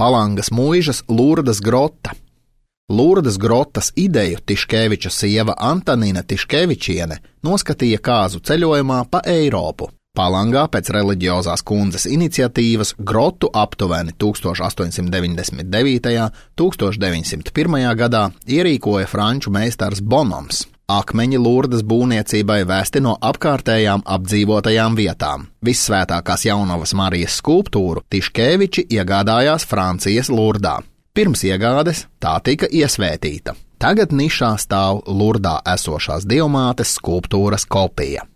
Palangas muižas Lurdas grota. Lurdas grotas ideju Tiškeviča sieva Antanina Tiškevičiene noskatīja kāzu ceļojumā pa Eiropu. Palangā pēc reliģiozās kundzes iniciatīvas grotu aptuveni 1899. 1901. gadā ierīkoja franču meistars Bonhoms. Akmeņi Lurdas būvniecībai vēsti no apkārtējām apdzīvotajām vietām. Vissvētākās Jaunavas Marijas skulptūru Tiškeviči iegādājās Francijas Lurdā. Pirms iegādes tā tika iesvētīta. Tagad nišā stāv Lurdā esošās dievmātes skulptūras kopija.